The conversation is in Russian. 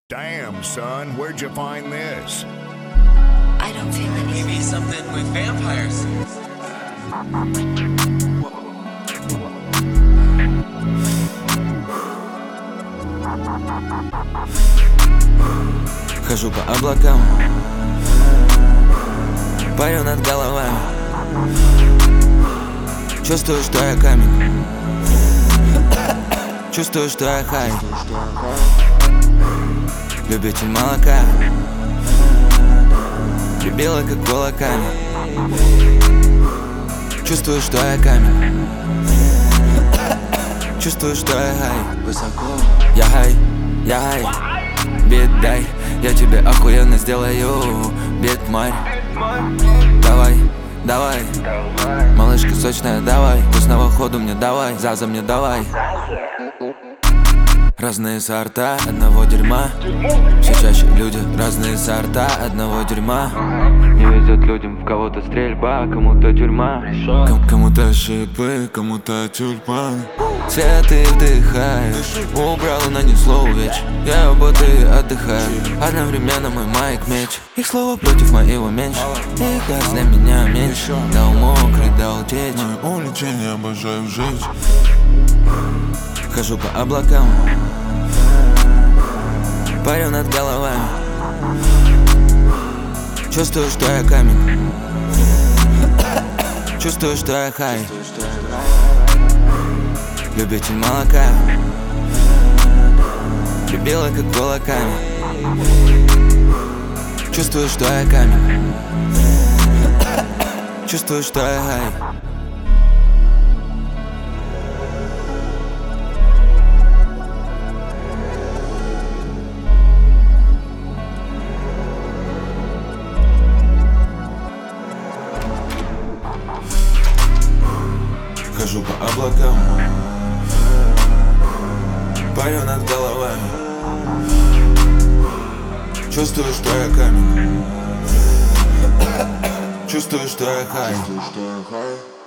Damn, son, where'd you find this? I don't feel anything. Maybe something with vampires. Хожу по облакам, парю над головой. Чувствую, что я камень. Чувствую, что я хай. Любитель молока, любила как кулаками. Чувствую, что я камень. Чувствую, что я хай. Высоко. Я хай, я хай. Бит дай, я тебе охуенно сделаю. Бит марь. Давай, давай. Малышка сочная, давай. Вкусного ходу мне давай, Заза мне давай. Разные сорта одного дерьма. Все чаще люди разные сорта одного дерьма. Не везет людям, в кого-то стрельба, кому-то тюрьма, кому-то шипы, кому-то тюльпан. Цветы вдыхаю, убрал, нанесло увечь. Я будто отдыхаю, одновременно мой майк меч. Их слова против моего меньше, их глаз для меня меньше. Дал мокрый, дал течь. Мое увлечение обожаю жить. Хожу по облакам, парю над головой. Чувствую, что я камень. Чувствую, что я хай. Любитель молока, любила как кулаками. Чувствую, что я камень. Чувствую, что я хай. Хожу по облакам, парю над головой. Чувствую, что я камень. Чувствую, что я хай.